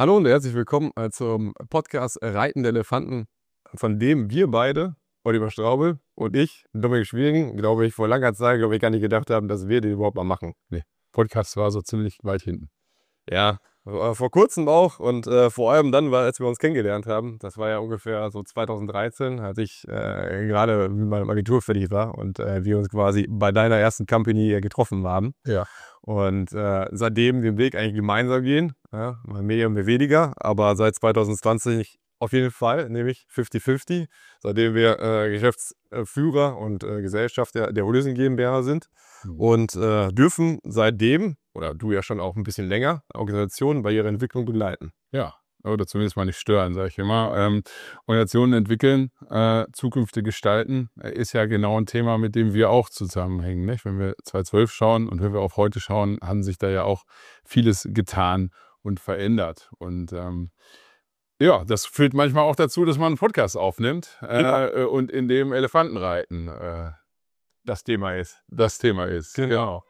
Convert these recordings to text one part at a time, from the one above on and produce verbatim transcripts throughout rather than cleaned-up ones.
Hallo und herzlich willkommen äh, zum Podcast Reitende Elefanten, von dem wir beide, Oliver Straubel und ich, Dominik Schwiering, glaube ich, vor langer Zeit, glaube ich, gar nicht gedacht haben, dass wir den überhaupt mal machen. Nee, Podcast war so ziemlich weit hinten. Ja, äh, vor kurzem auch und äh, vor allem dann, weil, als wir uns kennengelernt haben, das war ja ungefähr so zweitausenddreizehn, als ich äh, gerade mit meinem Abitur fertig war und äh, wir uns quasi bei deiner ersten Company äh, getroffen haben. Ja. Und äh, seitdem den Weg eigentlich gemeinsam gehen, ja, mal mehr und mehr weniger, aber seit zweitausendzwanzig auf jeden Fall, nämlich fünfzig fünfzig, seitdem wir äh, Geschäftsführer und äh, Gesellschafter der Holism GmbH sind Mhm. und äh, dürfen seitdem, oder du ja schon auch ein bisschen länger, Organisationen bei ihrer Entwicklung begleiten. Ja, oder zumindest mal nicht stören, sage ich immer. Ähm, Organisationen entwickeln, äh, Zukünfte gestalten, äh, ist ja genau ein Thema, mit dem wir auch zusammenhängen. Nicht? Wenn wir zweitausendzwölf schauen und wenn wir auf heute schauen, haben sich da ja auch vieles getan und verändert. Und ähm, ja, das führt manchmal auch dazu, dass man einen Podcast aufnimmt äh, Ja. äh, und in dem Elefantenreiten äh, Das Thema ist. das Thema ist. Genau.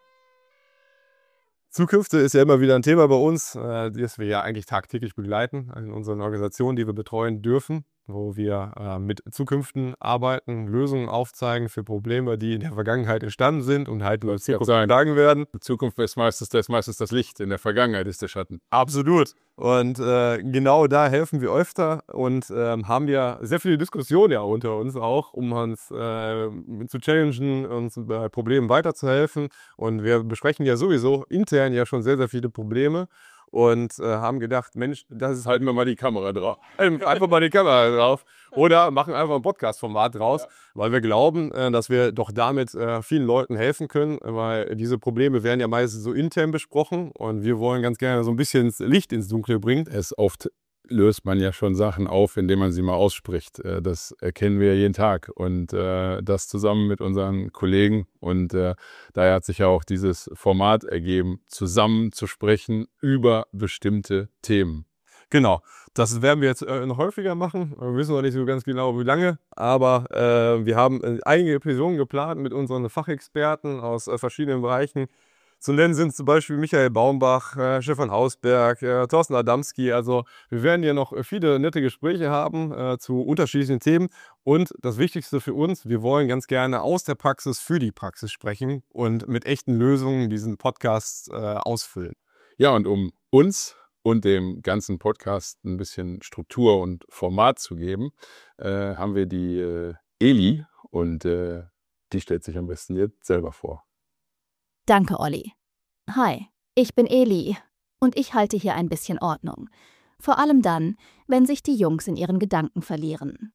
Zukünfte ist ja immer wieder ein Thema bei uns, äh, das wir ja eigentlich tagtäglich begleiten in unseren Organisationen, die wir betreuen dürfen, wo wir äh, mit Zukünften arbeiten, Lösungen aufzeigen für Probleme, die in der Vergangenheit entstanden sind und halt in Zukunft schlagen werden. Die Zukunft ist meistens, das ist meistens das Licht, in der Vergangenheit ist der Schatten. Absolut. Und äh, genau da helfen wir öfter und ähm, haben ja sehr viele Diskussionen ja unter uns auch, um uns äh, zu challengen, uns bei Problemen weiterzuhelfen. Und wir besprechen ja sowieso intern ja schon sehr, sehr viele Probleme und äh, haben gedacht, Mensch, das ist halt Halten wir mal die Kamera drauf. einfach mal die Kamera drauf oder machen einfach ein Podcast-Format draus, ja. Weil wir glauben, äh, dass wir doch damit äh, vielen Leuten helfen können, weil diese Probleme werden ja meistens so intern besprochen und wir wollen ganz gerne so ein bisschen Licht ins Dunkle bringen. Es oft löst man ja schon Sachen auf, indem man sie mal ausspricht. Das erkennen wir jeden Tag und äh, das zusammen mit unseren Kollegen und äh, daher hat sich ja auch dieses Format ergeben, zusammen zu sprechen über bestimmte Themen. Genau, das werden wir jetzt äh, noch häufiger machen. Wir wissen noch nicht so ganz genau, wie lange, aber äh, wir haben äh, einige Episoden geplant mit unseren Fachexperten aus äh, verschiedenen Bereichen. Zu nennen sind zum Beispiel Michael Baumbach, äh, Stefan Hausberg, äh, Thorsten Adamski. Also wir werden hier noch viele nette Gespräche haben äh, zu unterschiedlichen Themen. Und das Wichtigste für uns, wir wollen ganz gerne aus der Praxis für die Praxis sprechen und mit echten Lösungen diesen Podcast äh, ausfüllen. Ja, und um uns und dem ganzen Podcast ein bisschen Struktur und Format zu geben, äh, haben wir die äh, Eli und äh, die stellt sich am besten jetzt selber vor. Danke, Olli. Hi, ich bin Eli und ich halte hier ein bisschen Ordnung. Vor allem dann, wenn sich die Jungs in ihren Gedanken verlieren.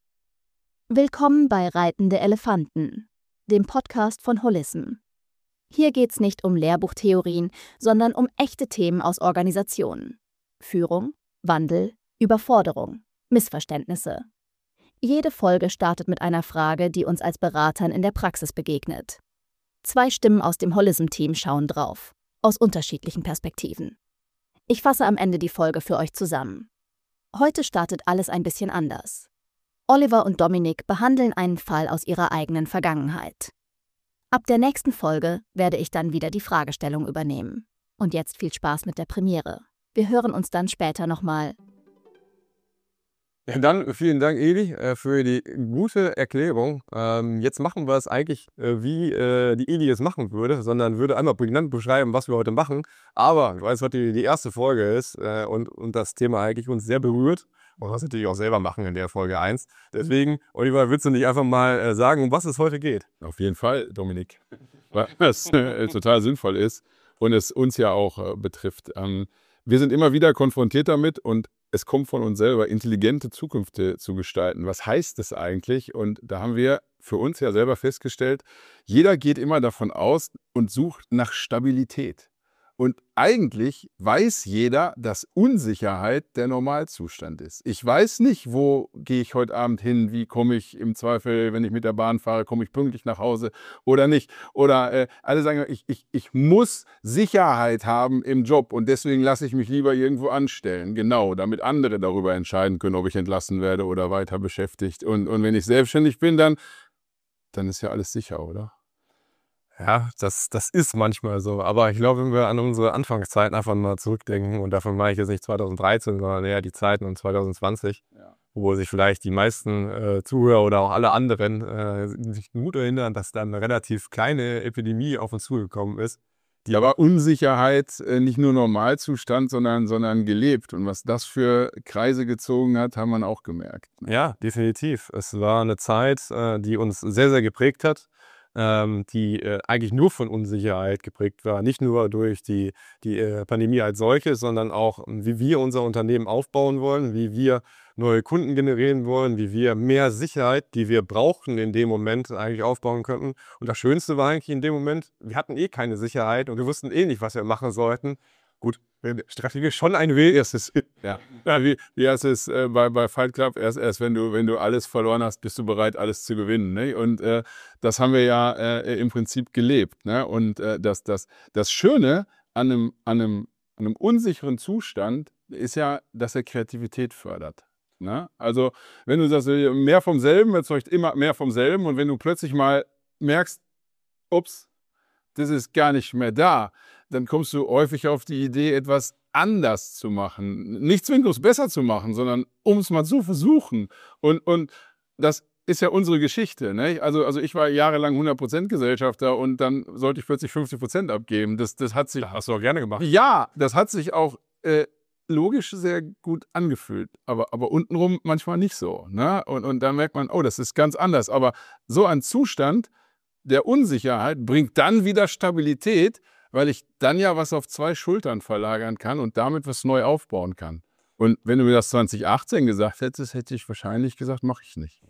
Willkommen bei Reitende Elefanten, dem Podcast von Holism. Hier geht's nicht um Lehrbuchtheorien, sondern um echte Themen aus Organisationen. Führung, Wandel, Überforderung, Missverständnisse. Jede Folge startet mit einer Frage, die uns als Beratern in der Praxis begegnet. Zwei Stimmen aus dem Holism-Team schauen drauf, aus unterschiedlichen Perspektiven. Ich fasse am Ende die Folge für euch zusammen. Heute startet alles ein bisschen anders. Oliver und Dominik behandeln einen Fall aus ihrer eigenen Vergangenheit. Ab der nächsten Folge werde ich dann wieder die Fragestellung übernehmen. Und jetzt viel Spaß mit der Premiere. Wir hören uns dann später nochmal. Ja, dann vielen Dank, Eli, äh, für die gute Erklärung. Ähm, jetzt machen wir es eigentlich, äh, wie äh, die Eli es machen würde, sondern würde einmal prägnant beschreiben, was wir heute machen. Aber weil es heute die erste Folge ist äh, und, und das Thema eigentlich uns sehr berührt, und das natürlich auch selber machen in der Folge eins. Deswegen, Oliver, willst du nicht einfach mal äh, sagen, um was es heute geht? Auf jeden Fall, Dominik. Was äh, total sinnvoll ist und es uns ja auch äh, betrifft. Ähm, wir sind immer wieder konfrontiert damit und es kommt von uns selber, intelligente Zukünfte zu gestalten. Was heißt das eigentlich? Und da haben wir für uns ja selber festgestellt, jeder geht immer davon aus und sucht nach Stabilität. Und eigentlich weiß jeder, dass Unsicherheit der Normalzustand ist. Ich weiß nicht, wo gehe ich heute Abend hin, wie komme ich im Zweifel, wenn ich mit der Bahn fahre, komme ich pünktlich nach Hause oder nicht. Oder äh, alle sagen, ich, ich, ich muss Sicherheit haben im Job und deswegen lasse ich mich lieber irgendwo anstellen. Genau, damit andere darüber entscheiden können, ob ich entlassen werde oder weiter beschäftigt. Und, und wenn ich selbstständig bin, dann, dann ist ja alles sicher, oder? Ja, das, das ist manchmal so. Aber ich glaube, wenn wir an unsere Anfangszeit einfach mal zurückdenken, und davon meine ich jetzt nicht zweitausenddreizehn, sondern eher die Zeiten um zwanzig zwanzig, ja. wo sich vielleicht die meisten äh, Zuhörer oder auch alle anderen äh, sich gut erinnern, dass dann eine relativ kleine Epidemie auf uns zugekommen ist. Die da war Unsicherheit äh, nicht nur Normalzustand, sondern, sondern gelebt. Und was das für Kreise gezogen hat, haben wir auch gemerkt. Ja, definitiv. Es war eine Zeit, äh, die uns sehr, sehr geprägt hat. Ähm, die äh, eigentlich nur von Unsicherheit geprägt war. Nicht nur durch die, die äh, Pandemie als solche, sondern auch, wie wir unser Unternehmen aufbauen wollen, wie wir neue Kunden generieren wollen, wie wir mehr Sicherheit, die wir brauchten in dem Moment, eigentlich aufbauen könnten. Und das Schönste war eigentlich in dem Moment, wir hatten eh keine Sicherheit und wir wussten eh nicht, was wir machen sollten. Gut, strategisch schon ein Weg. Erstes, ja. Ja, wie, wie heißt es äh, bei, bei Fight Club? Erst, erst wenn du, wenn du alles verloren hast, bist du bereit, alles zu gewinnen. Ne? Und äh, das haben wir ja äh, im Prinzip gelebt. Ne? Und äh, das, das, das Schöne an einem, an, einem, an einem unsicheren Zustand ist ja, dass er Kreativität fördert. Ne? Also, wenn du sagst, mehr vom selben erzeugt immer mehr vom selben. Und wenn du plötzlich mal merkst, ups, das ist gar nicht mehr da, dann kommst du häufig auf die Idee, etwas anders zu machen. Nicht zwingend besser zu machen, sondern um es mal zu versuchen. Und, und das ist ja unsere Geschichte. Ne? Also, also ich war jahrelang hundert Prozent Gesellschafter und dann sollte ich plötzlich fünfzig Prozent abgeben. Das, das hat sich... Das hast du auch gerne gemacht. Ja, das hat sich auch äh, logisch sehr gut angefühlt. Aber, aber untenrum manchmal nicht so. Ne? Und, und dann merkt man, oh, das ist ganz anders. Aber so ein Zustand der Unsicherheit bringt dann wieder Stabilität, weil ich dann ja was auf zwei Schultern verlagern kann und damit was neu aufbauen kann. Und wenn du mir das zwanzig achtzehn gesagt hättest, hätte ich wahrscheinlich gesagt, mache ich nicht.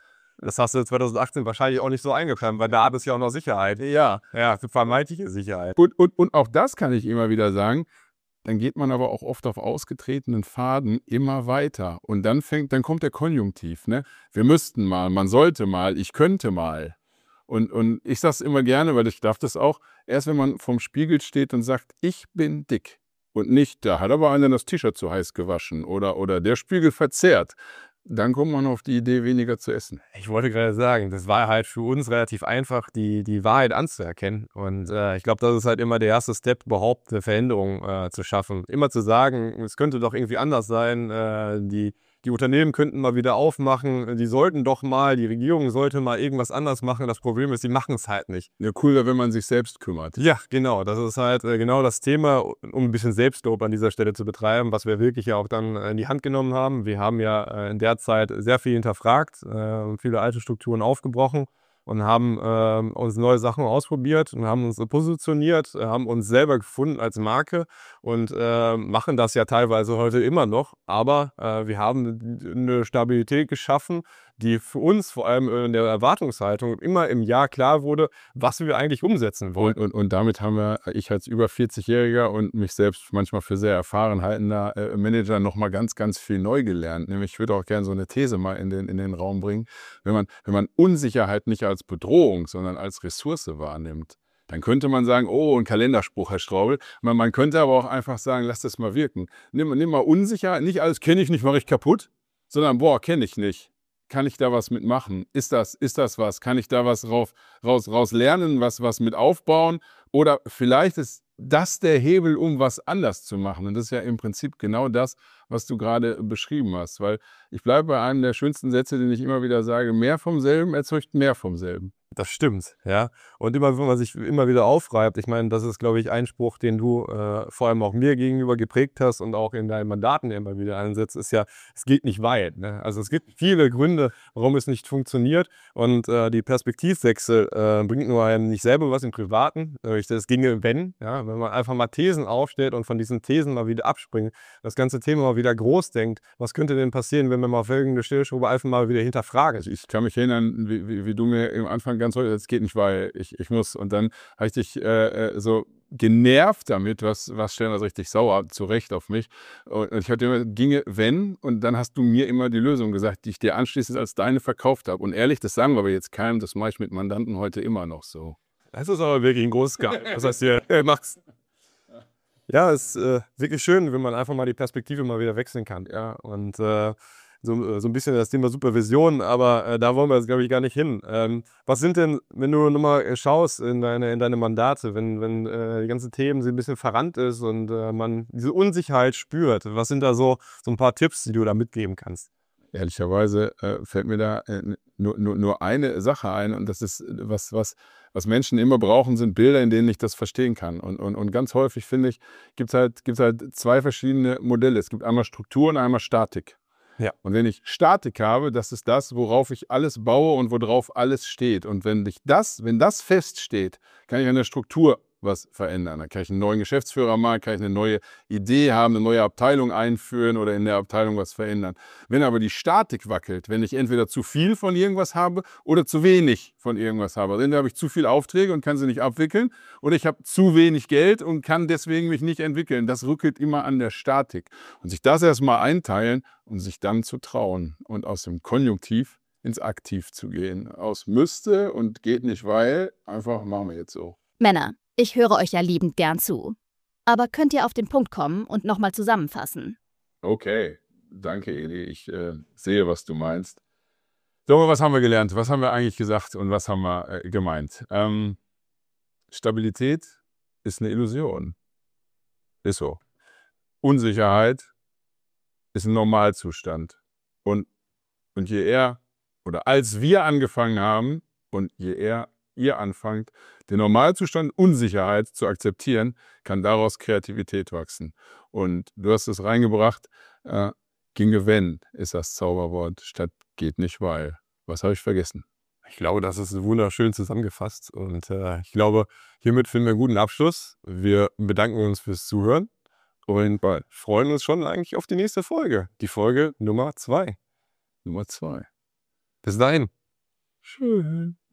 Das hast du zwanzig achtzehn wahrscheinlich auch nicht so eingeplant, weil da hattest du ja auch noch Sicherheit. Ja. Ja, vermeintliche Sicherheit. Und, und, und auch das kann ich immer wieder sagen, dann geht man aber auch oft auf ausgetretenen Pfaden immer weiter. Und dann fängt, dann kommt der Konjunktiv. Ne? Wir müssten mal, man sollte mal, ich könnte mal. Und, und ich sage es immer gerne, weil ich darf das auch, erst wenn man vorm Spiegel steht und sagt, ich bin dick und nicht, da hat aber einer das T-Shirt zu heiß gewaschen oder, oder der Spiegel verzerrt, dann kommt man auf die Idee, weniger zu essen. Ich wollte gerade sagen, das war halt für uns relativ einfach, die, die Wahrheit anzuerkennen. Und äh, ich glaube, das ist halt immer der erste Step, überhaupt eine Veränderung äh, zu schaffen. Immer zu sagen, es könnte doch irgendwie anders sein, äh, die Die Unternehmen könnten mal wieder aufmachen, die sollten doch mal, die Regierung sollte mal irgendwas anders machen. Das Problem ist, die machen es halt nicht. Ja, cooler, wenn man sich selbst kümmert. Ja, genau. Das ist halt äh, genau das Thema, um ein bisschen Selbstlob an dieser Stelle zu betreiben, was wir wirklich ja auch dann äh, in die Hand genommen haben. Wir haben ja äh, in der Zeit sehr viel hinterfragt, äh, viele alte Strukturen aufgebrochen und haben äh, uns neue Sachen ausprobiert und haben uns positioniert, äh, haben uns selber gefunden als Marke und äh, machen das ja teilweise heute immer noch. Aber äh, wir haben eine Stabilität geschaffen, die für uns vor allem in der Erwartungshaltung immer im Jahr klar wurde, was wir eigentlich umsetzen wollen. Und, und, und damit haben wir, ich als über vierzig-Jähriger und mich selbst manchmal für sehr erfahren haltender äh, Manager nochmal ganz, ganz viel neu gelernt. Nämlich, ich würde auch gerne so eine These mal in den, in den Raum bringen. Wenn man, wenn man Unsicherheit nicht als Bedrohung, sondern als Ressource wahrnimmt, dann könnte man sagen, oh, ein Kalenderspruch, Herr Straubel. Man, man könnte aber auch einfach sagen, lass das mal wirken. Nimm, nimm mal Unsicherheit, nicht alles kenne ich nicht, mache ich kaputt, sondern boah, kenne ich nicht. Kann ich da was mitmachen? Ist das, ist das was? Kann ich da was rauf, raus, raus lernen, was, was mit aufbauen? Oder vielleicht ist das der Hebel, um was anders zu machen. Und das ist ja im Prinzip genau das, was du gerade beschrieben hast. Weil ich bleibe bei einem der schönsten Sätze, den ich immer wieder sage, mehr vom selben erzeugt mehr vom selben. Das stimmt, ja. Und immer, wenn man sich immer wieder aufreibt, ich meine, das ist, glaube ich, ein Spruch, den du äh, vor allem auch mir gegenüber geprägt hast und auch in deinen Mandaten immer wieder einsetzt, ist ja, es geht nicht weit. Ne? Also es gibt viele Gründe, warum es nicht funktioniert. Und äh, die Perspektivwechsel äh, bringt nur einem nicht selber was im Privaten. Das ginge, wenn, ja, wenn man einfach mal Thesen aufstellt und von diesen Thesen mal wieder abspringt, das ganze Thema mal wieder groß denkt. Was könnte denn passieren, wenn wir mal folgende Stellschraube einfach mal wieder hinterfragen? Also ich kann mich erinnern, wie, wie, wie du mir am Anfang ganz heute, es geht nicht, weil ich, ich muss. Und dann habe ich dich äh, so genervt damit, was, was stellen das richtig sauer, zu Recht auf mich. Und ich hatte immer, ginge, wenn, und dann hast du mir immer die Lösung gesagt, die ich dir anschließend als deine verkauft habe. Und ehrlich, das sagen wir aber jetzt keinem, das mache ich mit Mandanten heute immer noch so. Das ist aber wirklich ein großes Geheimnis, was heißt ihr äh, macht's. Ja, es ist äh, wirklich schön, wenn man einfach mal die Perspektive mal wieder wechseln kann. Ja, und äh, so, so ein bisschen das Thema Supervision, aber äh, da wollen wir jetzt, glaube ich, gar nicht hin. Ähm, was sind denn, wenn du nochmal schaust in deine, in deine Mandate, wenn, wenn äh, die ganzen Themen so ein bisschen verrannt ist und äh, man diese Unsicherheit spürt, was sind da so, so ein paar Tipps, die du da mitgeben kannst? Ehrlicherweise äh, fällt mir da äh, nur, nur, nur eine Sache ein, und das ist, was, was, was Menschen immer brauchen, sind Bilder, in denen ich das verstehen kann. Und, und, und ganz häufig, finde ich, gibt es halt, gibt's halt zwei verschiedene Modelle. Es gibt einmal Struktur und einmal Statik. Ja. Und wenn ich Statik habe, das ist das, worauf ich alles baue und worauf alles steht. Und wenn ich das, wenn das feststeht, kann ich an der Struktur was verändern. Dann kann ich einen neuen Geschäftsführer machen, kann ich eine neue Idee haben, eine neue Abteilung einführen oder in der Abteilung was verändern. Wenn aber die Statik wackelt, wenn ich entweder zu viel von irgendwas habe oder zu wenig von irgendwas habe, dann habe ich zu viele Aufträge und kann sie nicht abwickeln, oder ich habe zu wenig Geld und kann deswegen mich nicht entwickeln. Das rückelt immer an der Statik. Und sich das erstmal einteilen und sich dann zu trauen und aus dem Konjunktiv ins Aktiv zu gehen. Aus müsste und geht nicht, weil, einfach machen wir jetzt so. Männer, ich höre euch ja liebend gern zu. Aber könnt ihr auf den Punkt kommen und nochmal zusammenfassen? Okay, danke Eli, ich äh, sehe, was du meinst. So, was haben wir gelernt? Was haben wir eigentlich gesagt und was haben wir äh, gemeint? Ähm, Stabilität ist eine Illusion. Ist so. Unsicherheit ist ein Normalzustand. Und, und je eher, oder als wir angefangen haben und je eher ihr anfangt, den Normalzustand Unsicherheit zu akzeptieren, kann daraus Kreativität wachsen. Und du hast es reingebracht, äh, ginge wenn ist das Zauberwort, statt geht nicht weil. Was habe ich vergessen? Ich glaube, das ist wunderschön zusammengefasst und äh, ich glaube, hiermit finden wir einen guten Abschluss. Wir bedanken uns fürs Zuhören und bald freuen uns schon eigentlich auf die nächste Folge, die Folge Nummer zwei. Nummer zwei. Bis dahin. Schön.